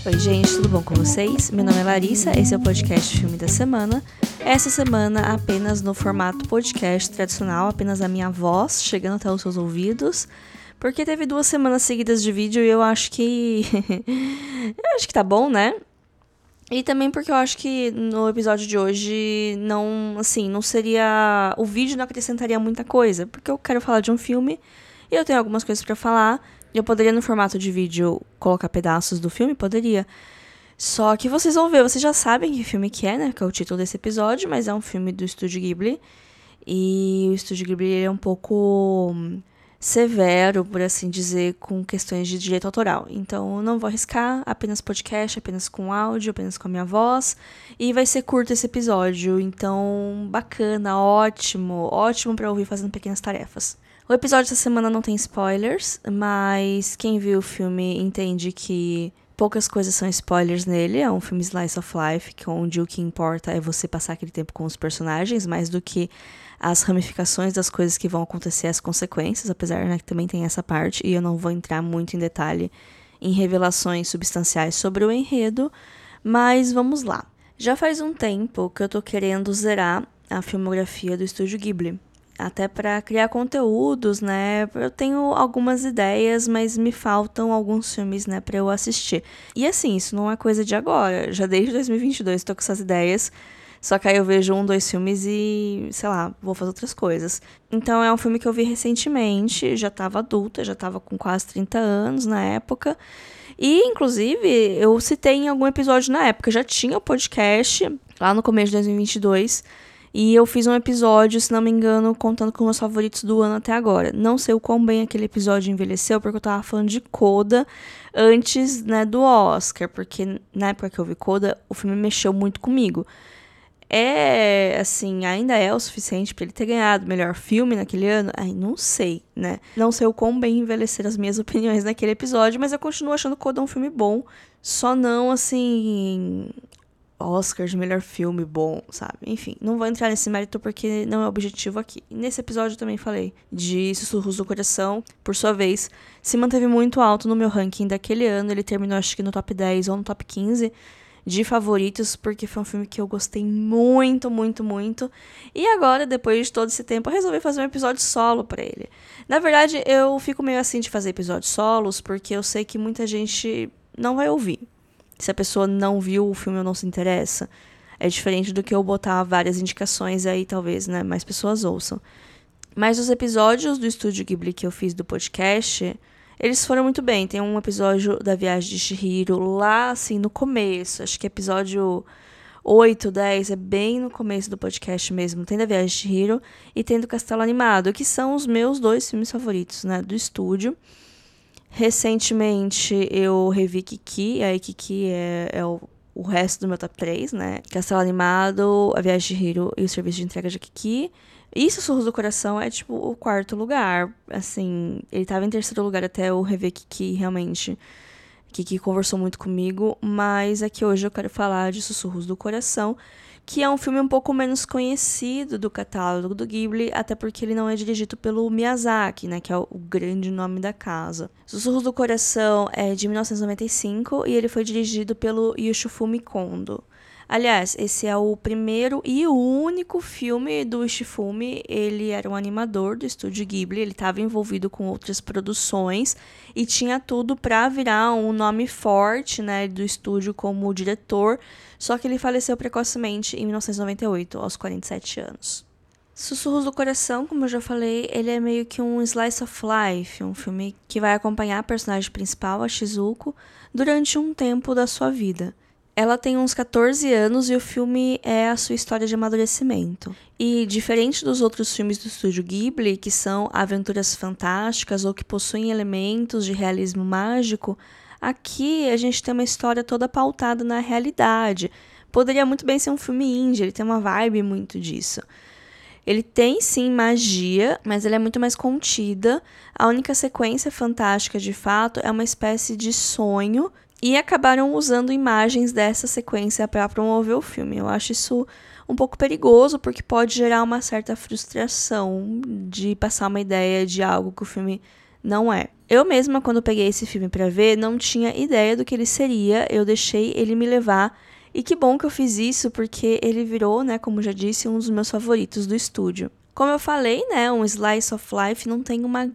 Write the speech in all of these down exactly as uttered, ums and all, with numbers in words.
Oi gente, tudo bom com vocês? Meu nome é Larissa, esse é o podcast Filme da Semana. Essa semana apenas no formato podcast tradicional, apenas a minha voz chegando até os seus ouvidos, porque teve duas semanas seguidas de vídeo e eu acho que... eu acho que tá bom, né? E também porque eu acho que no episódio de hoje não, assim, não seria... o vídeo não acrescentaria muita coisa, porque eu quero falar de um filme e eu tenho algumas coisas pra falar. Eu poderia, no formato de vídeo, colocar pedaços do filme? Poderia. Só que vocês vão ver, vocês já sabem que filme que é, né? Que é o título desse episódio, mas é um filme do Estúdio Ghibli. E o Estúdio Ghibli é um pouco severo, por assim dizer, com questões de direito autoral. Então, eu não vou arriscar, apenas podcast, apenas com áudio, apenas com a minha voz. E vai ser curto esse episódio, então, bacana, ótimo, ótimo pra ouvir fazendo pequenas tarefas. O episódio dessa semana não tem spoilers, mas quem viu o filme entende que poucas coisas são spoilers nele. É um filme slice of life, onde o que importa é você passar aquele tempo com os personagens, mais do que as ramificações das coisas que vão acontecer, as consequências, apesar, né, que também tem essa parte, e eu não vou entrar muito em detalhe em revelações substanciais sobre o enredo, mas vamos lá. Já faz um tempo que eu tô querendo zerar a filmografia do Estúdio Ghibli. Até para criar conteúdos, né? Eu tenho algumas ideias, mas me faltam alguns filmes, né, para eu assistir. E assim, isso não é coisa de agora. Já desde dois mil e vinte e dois tô com essas ideias. Só que aí eu vejo um, dois filmes e, sei lá, vou fazer outras coisas. Então é um filme que eu vi recentemente, já tava adulta, já tava com quase trinta anos na época. E, inclusive, eu citei em algum episódio na época. Já tinha o podcast, lá no começo de dois mil e vinte e dois. E eu fiz um episódio, se não me engano, contando com meus favoritos do ano até agora. Não sei o quão bem aquele episódio envelheceu, porque eu tava falando de Coda antes, né, do Oscar. Porque na época que eu vi Coda, o filme mexeu muito comigo. É, assim, ainda é o suficiente pra ele ter ganhado o melhor filme naquele ano? Ai, não sei, né? Não sei o quão bem envelheceram as minhas opiniões naquele episódio, mas eu continuo achando Coda um filme bom. Só não, assim... Oscar de melhor filme bom, sabe? Enfim, não vou entrar nesse mérito porque não é o objetivo aqui. Nesse episódio eu também falei de Sussurros do Coração. Por sua vez, se manteve muito alto no meu ranking daquele ano. Ele terminou, acho que no top dez ou no top quinze de favoritos, porque foi um filme que eu gostei muito, muito, muito. E agora, depois de todo esse tempo, eu resolvi fazer um episódio solo pra ele. Na verdade, eu fico meio assim de fazer episódios solos, porque eu sei que muita gente não vai ouvir. Se a pessoa não viu o filme ou não se interessa, é diferente do que eu botar várias indicações aí, talvez, né, mais pessoas ouçam. Mas os episódios do Estúdio Ghibli que eu fiz do podcast, eles foram muito bem. Tem um episódio da Viagem de Chihiro lá, assim, no começo. Acho que episódio oito, dez, é bem no começo do podcast mesmo. Tem da Viagem de Chihiro e tem do Castelo Animado, que são os meus dois filmes favoritos, né, do estúdio. Recentemente eu revi Kiki, aí Kiki é, é o, o resto do meu top três, né? Castelo Animado, A Viagem de Chihiro e o Serviço de Entrega de Kiki. E Sussurros do Coração é, tipo, o quarto lugar. Assim, ele tava em terceiro lugar até eu rever Kiki, realmente. Kiki conversou muito comigo, mas aqui hoje eu quero falar de Sussurros do Coração, que é um filme um pouco menos conhecido do catálogo do Ghibli, até porque ele não é dirigido pelo Miyazaki, né, que é o grande nome da casa. Sussurros do Coração é de mil novecentos e noventa e cinco e ele foi dirigido pelo Yoshifumi Kondo. Aliás, esse é o primeiro e o único filme do Yoshifumi. Ele era um animador do estúdio Ghibli, ele estava envolvido com outras produções e tinha tudo para virar um nome forte, né, do estúdio como diretor, só que ele faleceu precocemente em mil novecentos e noventa e oito, aos quarenta e sete anos. Sussurros do Coração, como eu já falei, ele é meio que um slice of life, um filme que vai acompanhar a personagem principal, a Shizuko, durante um tempo da sua vida. Ela tem uns catorze anos e o filme é a sua história de amadurecimento. E, diferente dos outros filmes do estúdio Ghibli, que são aventuras fantásticas ou que possuem elementos de realismo mágico, aqui a gente tem uma história toda pautada na realidade. Poderia muito bem ser um filme indie, ele tem uma vibe muito disso. Ele tem, sim, magia, mas ele é muito mais contida. A única sequência fantástica, de fato, é uma espécie de sonho. E acabaram usando imagens dessa sequência para promover o filme. Eu acho isso um pouco perigoso, porque pode gerar uma certa frustração de passar uma ideia de algo que o filme Não é. Eu mesma, quando peguei esse filme pra ver, não tinha ideia do que ele seria, eu deixei ele me levar. E que bom que eu fiz isso, porque ele virou, né, como já disse, um dos meus favoritos do estúdio. Como eu falei, né, um slice of life não tem uma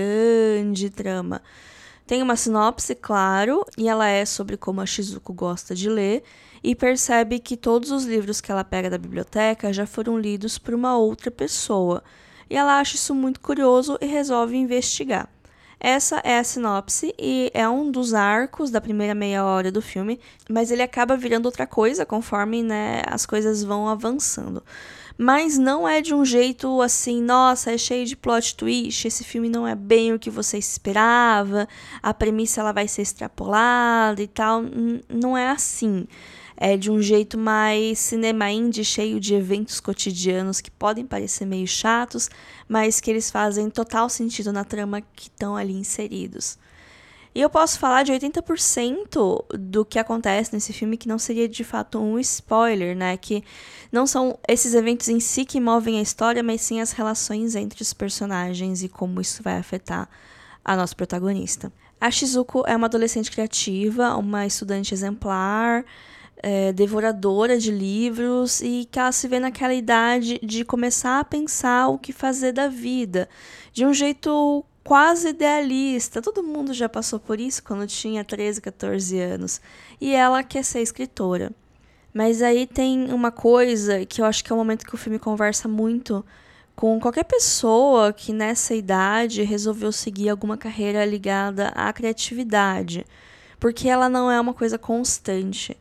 grande trama. Tem uma sinopse, claro, e ela é sobre como a Shizuko gosta de ler, e percebe que todos os livros que ela pega da biblioteca já foram lidos por uma outra pessoa. E ela acha isso muito curioso e resolve investigar. Essa é a sinopse e é um dos arcos da primeira meia hora do filme, mas ele acaba virando outra coisa conforme, né, as coisas vão avançando. Mas não é de um jeito assim, nossa, é cheio de plot twist, esse filme não é bem o que você esperava, a premissa ela vai ser extrapolada e tal, N- não é assim. É de um jeito mais cinema indie, cheio de eventos cotidianos que podem parecer meio chatos, mas que eles fazem total sentido na trama que estão ali inseridos. E eu posso falar de oitenta por cento do que acontece nesse filme que não seria de fato um spoiler, né? Que não são esses eventos em si que movem a história, mas sim as relações entre os personagens e como isso vai afetar a nossa protagonista. A Shizuko é uma adolescente criativa, uma estudante exemplar, é, devoradora de livros e que ela se vê naquela idade de começar a pensar o que fazer da vida, de um jeito quase idealista. Todo mundo já passou por isso quando tinha treze, catorze anos. E ela quer ser escritora. Mas aí tem uma coisa que eu acho que é o momento que o filme conversa muito com qualquer pessoa que nessa idade resolveu seguir alguma carreira ligada à criatividade. Porque ela não é uma coisa constante.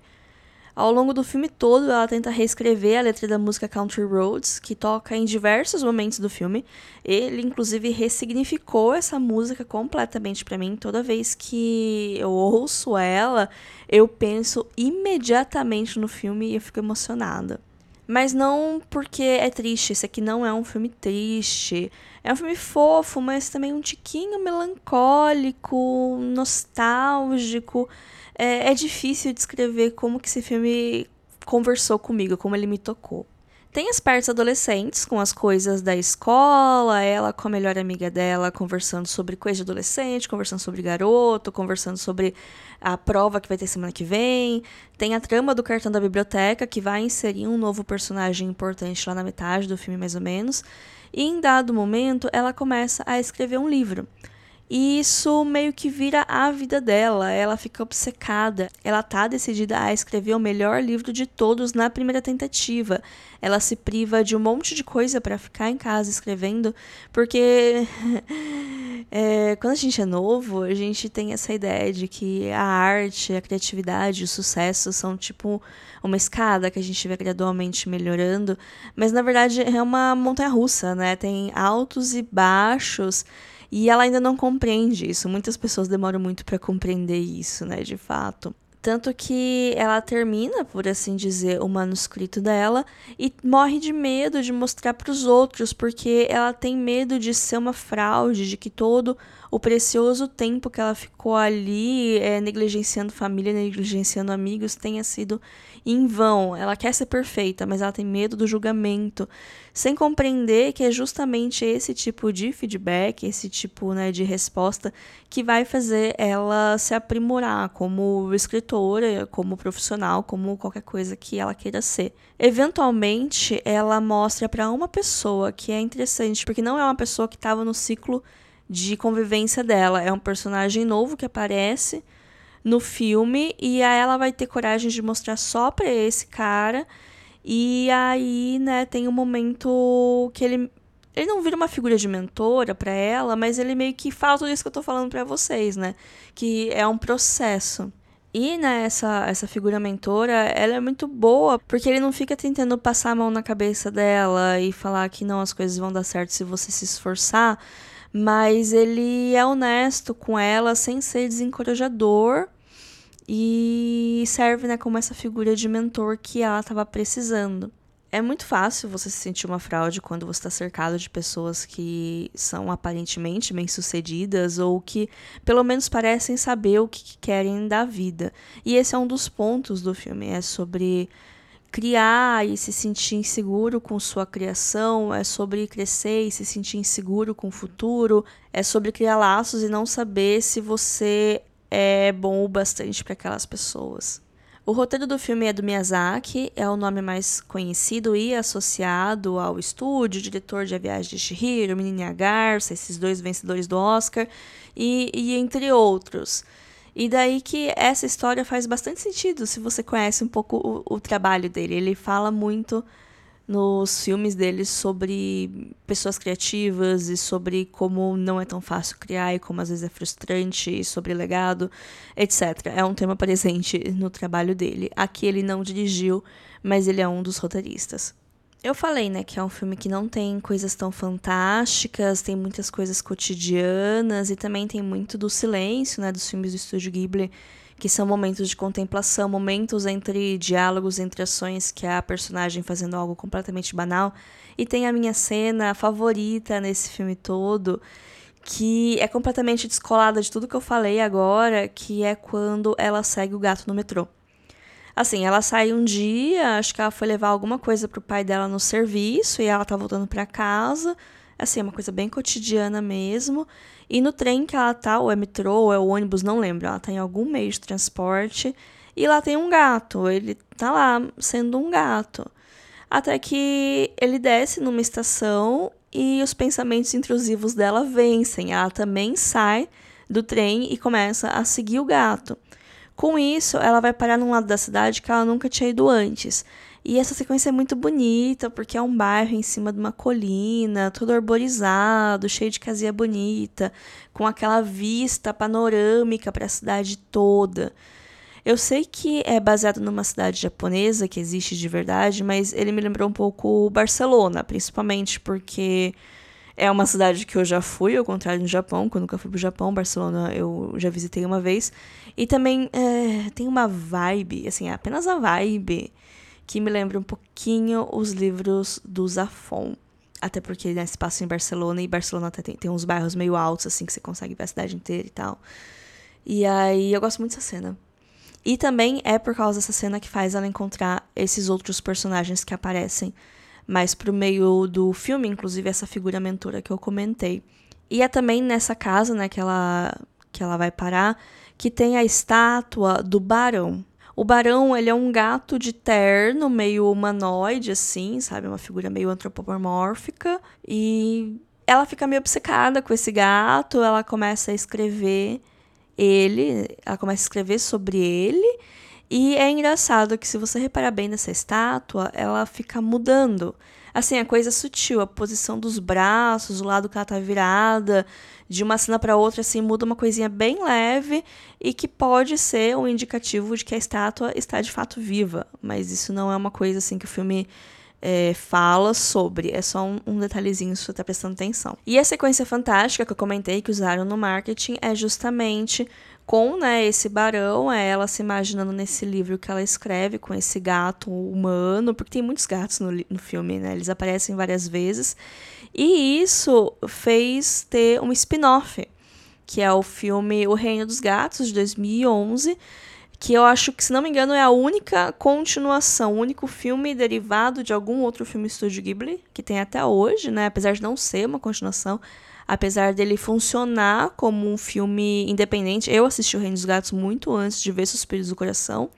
Ao longo do filme todo, ela tenta reescrever a letra da música Country Roads, que toca em diversos momentos do filme. Ele, inclusive, ressignificou essa música completamente pra mim. Toda vez que eu ouço ela, eu penso imediatamente no filme e eu fico emocionada. Mas não porque é triste, esse aqui não é um filme triste. É um filme fofo, mas também um tiquinho melancólico, nostálgico. É, é difícil descrever como que esse filme conversou comigo, como ele me tocou. Tem as partes adolescentes, com as coisas da escola, ela com a melhor amiga dela conversando sobre coisa de adolescente, conversando sobre garoto, conversando sobre a prova que vai ter semana que vem. Tem a trama do cartão da biblioteca, que vai inserir um novo personagem importante lá na metade do filme, mais ou menos. E em dado momento, ela começa a escrever um livro. E isso meio que vira a vida dela, ela fica obcecada. Ela tá decidida a escrever o melhor livro de todos na primeira tentativa. Ela se priva de um monte de coisa para ficar em casa escrevendo, porque é, quando a gente é novo, a gente tem essa ideia de que a arte, a criatividade, o sucesso são tipo uma escada que a gente vai gradualmente melhorando, mas na verdade é uma montanha-russa, né? Tem altos e baixos. E ela ainda não compreende isso. Muitas pessoas demoram muito para compreender isso, né, de fato. Tanto que ela termina, por assim dizer, o manuscrito dela e morre de medo de mostrar para os outros, porque ela tem medo de ser uma fraude, de que todo o precioso tempo que ela ficou ali é, negligenciando família, negligenciando amigos, tenha sido em vão. Ela quer ser perfeita, mas ela tem medo do julgamento, sem compreender que é justamente esse tipo de feedback, esse tipo, né, de resposta que vai fazer ela se aprimorar como escritora, como profissional, como qualquer coisa que ela queira ser. Eventualmente, ela mostra para uma pessoa que é interessante, porque não é uma pessoa que estava no ciclo de convivência dela, é um personagem novo que aparece no filme e aí ela vai ter coragem de mostrar só pra esse cara. E aí, né, tem um momento que ele ele não vira uma figura de mentora pra ela, mas ele meio que fala tudo isso que eu tô falando pra vocês, né, que é um processo. E, né, essa, essa figura mentora, ela é muito boa, porque ele não fica tentando passar a mão na cabeça dela e falar que não, as coisas vão dar certo se você se esforçar, mas ele é honesto com ela sem ser desencorajador e serve, né, como essa figura de mentor que ela estava precisando. É muito fácil você se sentir uma fraude quando você está cercado de pessoas que são aparentemente bem-sucedidas ou que pelo menos parecem saber o que querem da vida. E esse é um dos pontos do filme, é sobre criar e se sentir inseguro com sua criação, é sobre crescer e se sentir inseguro com o futuro, é sobre criar laços e não saber se você é bom o bastante para aquelas pessoas. O roteiro do filme é do Miyazaki, é o nome mais conhecido e associado ao estúdio, diretor de A Viagem de Chihiro, Menina e a Garça, esses dois vencedores do Oscar, e, e entre outros. E daí que essa história faz bastante sentido se você conhece um pouco o, o trabalho dele. Ele fala muito nos filmes dele sobre pessoas criativas e sobre como não é tão fácil criar e como às vezes é frustrante, e sobre legado, etcétera. É um tema presente no trabalho dele. Aqui ele não dirigiu, mas ele é um dos roteiristas. Eu falei, né, que é um filme que não tem coisas tão fantásticas, tem muitas coisas cotidianas e também tem muito do silêncio, né, dos filmes do Estúdio Ghibli, que são momentos de contemplação, momentos entre diálogos, entre ações, que é a personagem fazendo algo completamente banal. E tem a minha cena favorita nesse filme todo, que é completamente descolada de tudo que eu falei agora, que é quando ela segue o gato no metrô. Assim, ela sai um dia, acho que ela foi levar alguma coisa pro pai dela no serviço e ela tá voltando pra casa. Assim, é uma coisa bem cotidiana mesmo. E no trem que ela tá, ou é metrô, ou é o ônibus, não lembro. Ela tá em algum meio de transporte. E lá tem um gato. Ele tá lá sendo um gato. Até que ele desce numa estação e os pensamentos intrusivos dela vencem. Ela também sai do trem e começa a seguir o gato. Com isso, ela vai parar num lado da cidade que ela nunca tinha ido antes. E essa sequência é muito bonita, porque é um bairro em cima de uma colina, todo arborizado, cheio de casinha bonita, com aquela vista panorâmica para a cidade toda. Eu sei que é baseado numa cidade japonesa, que existe de verdade, mas ele me lembrou um pouco Barcelona, principalmente porque é uma cidade que eu já fui, ao contrário do Japão, quando eu nunca fui pro Japão. Barcelona eu já visitei uma vez. E também é, tem uma vibe, assim, é apenas a vibe, que me lembra um pouquinho os livros do Zafón. Até porque, né, se passa em Barcelona, e Barcelona até tem, tem uns bairros meio altos, assim, que você consegue ver a cidade inteira e tal. E aí eu gosto muito dessa cena. E também é por causa dessa cena que faz ela encontrar esses outros personagens que aparecem mais pro meio do filme, inclusive essa figura mentora que eu comentei. E é também nessa casa, né, que ela, que ela vai parar, que tem a estátua do Barão. O Barão, ele é um gato de terno, meio humanoide, assim, sabe? Uma figura meio antropomórfica. E ela fica meio obcecada com esse gato, ela começa a escrever ele, ela começa a escrever sobre ele. E é engraçado que, se você reparar bem nessa estátua, ela fica mudando. Assim, a coisa sutil, a posição dos braços, o lado que ela tá virada, de uma cena para outra, assim, muda uma coisinha bem leve e que pode ser um indicativo de que a estátua está de fato viva. Mas isso não é uma coisa, assim, que o filme é, fala sobre. É só um, um detalhezinho, se você tá prestando atenção. E a sequência fantástica que eu comentei que usaram no marketing é justamente com, né, esse barão, é ela se imaginando nesse livro que ela escreve com esse gato humano, porque tem muitos gatos no, no filme, né, eles aparecem várias vezes, e isso fez ter um spin-off, que é o filme O Reino dos Gatos, de dois mil e onze, que eu acho que, se não me engano, é a única continuação, o único filme derivado de algum outro filme Estúdio Ghibli, que tem até hoje, né, apesar de não ser uma continuação, apesar dele funcionar como um filme independente. Eu assisti o Reino dos Gatos muito antes de ver Suspiros do Coração.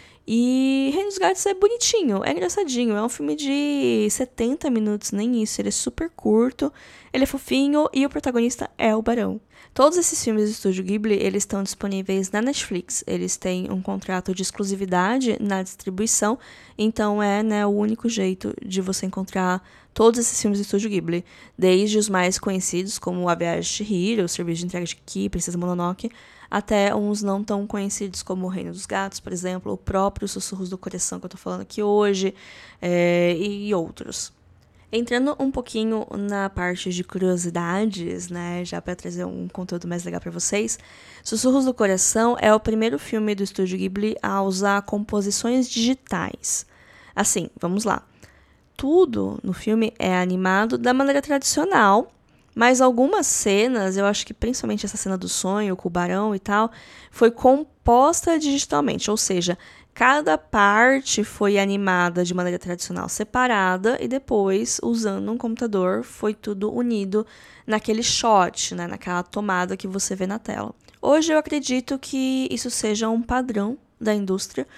E Reino dos Gatos é bonitinho, é engraçadinho. É um filme de setenta minutos, nem isso. Ele é super curto, ele é fofinho e o protagonista é o Barão. Todos esses filmes do Estúdio Ghibli, eles estão disponíveis na Netflix. Eles têm um contrato de exclusividade na distribuição, então é, né, o único jeito de você encontrar todos esses filmes do Estúdio Ghibli, desde os mais conhecidos, como A Viagem de Chihiro, O Serviço de Entrega de Ki, Princesa Mononoke, até uns não tão conhecidos como O Reino dos Gatos, por exemplo, o próprio Sussurros do Coração que eu tô falando aqui hoje, é, e outros. Entrando um pouquinho na parte de curiosidades, né, já para trazer um conteúdo mais legal para vocês, Sussurros do Coração é o primeiro filme do Estúdio Ghibli a usar composições digitais. Assim, vamos lá. Tudo no filme é animado da maneira tradicional, mas algumas cenas, eu acho que principalmente essa cena do sonho com o barão e tal, foi composta digitalmente, ou seja, Cada parte foi animada de maneira tradicional separada e depois, usando um computador, foi tudo unido naquele shot, né, naquela tomada que você vê na tela. Hoje eu acredito que isso seja um padrão da indústria,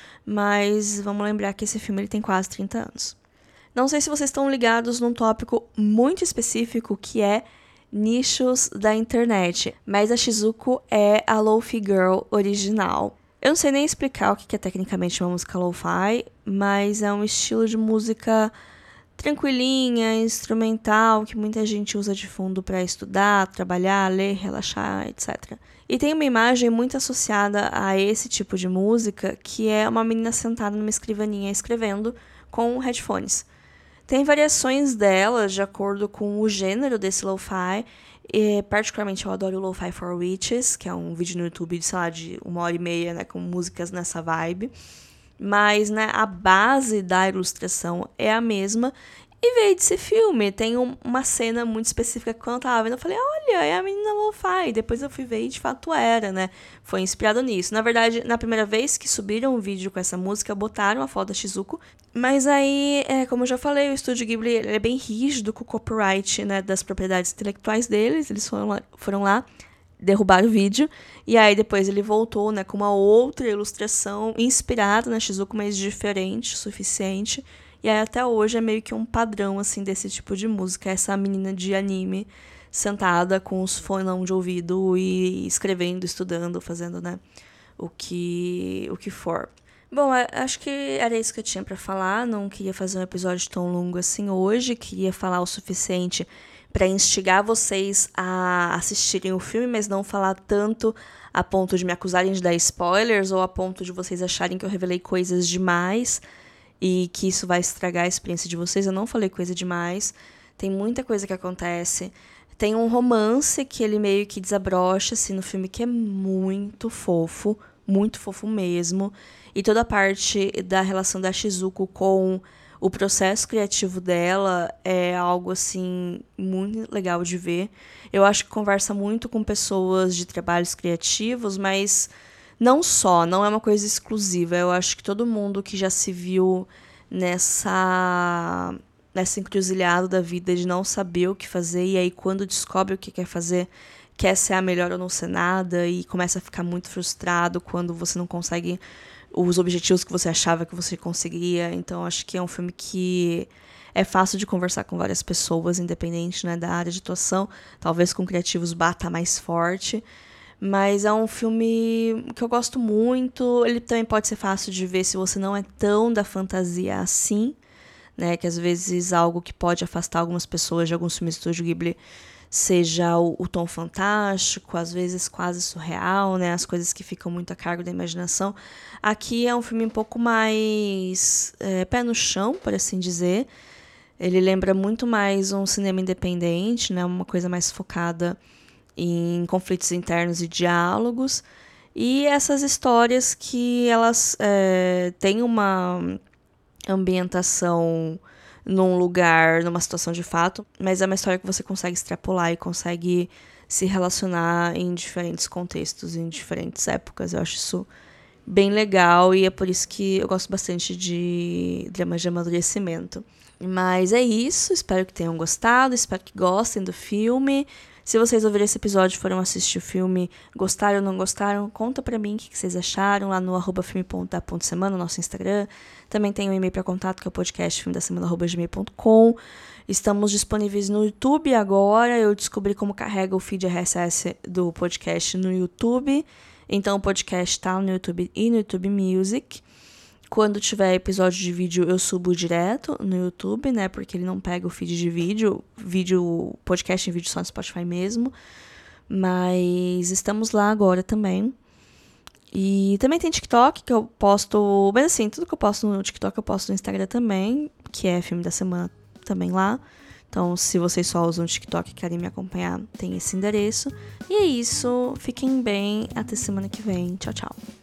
mas vamos lembrar que esse filme ele tem quase trinta anos. Não sei se vocês estão ligados num tópico muito específico que é nichos da internet, mas a Shizuko é a Lo-Fi Girl original. Eu não sei nem explicar o que é tecnicamente uma música lo-fi, mas é um estilo de música tranquilinha, instrumental, que muita gente usa de fundo para estudar, trabalhar, ler, relaxar, etcétera. E tem uma imagem muito associada a esse tipo de música, que é uma menina sentada numa escrivaninha escrevendo com headphones. Tem variações dela de acordo com o gênero desse lo-fi. E, particularmente, eu adoro o Lo-Fi for Witches, que é um vídeo no YouTube de, sei lá, de uma hora e meia, né, com músicas nessa vibe. Mas, né, a base da ilustração é a mesma. E veio desse filme. Tem um, uma cena muito específica que quando eu tava vendo, eu falei, olha, é a menina Lo-Fi. Depois eu fui ver e de fato era, né? Foi inspirado nisso. Na verdade, na primeira vez que subiram um vídeo com essa música, botaram a foto da Shizuko. Mas aí, é, como eu já falei, o Estúdio Ghibli ele é bem rígido com o copyright, né, das propriedades intelectuais deles. Eles foram lá, foram lá derrubar o vídeo. E aí depois ele voltou, né, com uma outra ilustração inspirada na Shizuko, mas diferente o suficiente. E aí até hoje é meio que um padrão, assim, desse tipo de música. Essa menina de anime sentada com os fones de ouvido e escrevendo, estudando, fazendo, né, o que, o que for. Bom, acho que era isso que eu tinha pra falar. Não queria fazer um episódio tão longo assim hoje. Queria falar o suficiente pra instigar vocês a assistirem o filme, mas não falar tanto a ponto de me acusarem de dar spoilers ou a ponto de vocês acharem que eu revelei coisas demais e que isso vai estragar a experiência de vocês. Eu não falei coisa demais. Tem muita coisa que acontece. Tem um romance que ele meio que desabrocha assim, no filme, que é muito fofo. Muito fofo mesmo. E toda a parte da relação da Shizuko com o processo criativo dela é algo, assim, muito legal de ver. Eu acho que conversa muito com pessoas de trabalhos criativos, mas não só, não é uma coisa exclusiva. Eu acho que todo mundo que já se viu nessa, nessa encruzilhada da vida de não saber o que fazer, e aí quando descobre o que quer fazer, quer ser a melhor ou não ser nada, e começa a ficar muito frustrado quando você não consegue os objetivos que você achava que você conseguiria. Então, acho que é um filme que é fácil de conversar com várias pessoas, independente, né, da área de atuação. Talvez com criativos bata mais forte. Mas é um filme que eu gosto muito. Ele também pode ser fácil de ver se você não é tão da fantasia assim, né? Que às vezes algo que pode afastar algumas pessoas de alguns filmes do Estúdio Ghibli seja o, o tom fantástico, às vezes quase surreal, né? As coisas que ficam muito a cargo da imaginação. Aqui é um filme um pouco mais é, pé no chão, por assim dizer. Ele lembra muito mais um cinema independente, né? Uma coisa mais focada em conflitos internos e diálogos. E essas histórias que elas é, têm uma ambientação num lugar, numa situação de fato, mas é uma história que você consegue extrapolar e consegue se relacionar em diferentes contextos, em diferentes épocas. Eu acho isso bem legal e é por isso que eu gosto bastante de dramas de amadurecimento. Mas é isso, espero que tenham gostado, espero que gostem do filme. Se vocês ouvirem esse episódio e foram assistir o filme, gostaram ou não gostaram, conta pra mim o que vocês acharam lá no arroba filme ponto da ponto semana, no nosso Instagram. Também tem um e-mail para contato, que é o podcast filme da semana arroba gmail ponto com. Estamos disponíveis no YouTube agora. Eu descobri como carrega o feed R S S do podcast no YouTube. Então o podcast tá no YouTube e no YouTube Music. Quando tiver episódio de vídeo, eu subo direto no YouTube, né? Porque ele não pega o feed de vídeo. Vídeo, podcast em vídeo só no Spotify mesmo. Mas estamos lá agora também. E também tem TikTok, que eu posto... Mas assim, tudo que eu posto no TikTok, eu posto no Instagram também. Que é filme da semana também lá. Então, se vocês só usam o TikTok e querem me acompanhar, tem esse endereço. E é isso. Fiquem bem. Até semana que vem. Tchau, tchau.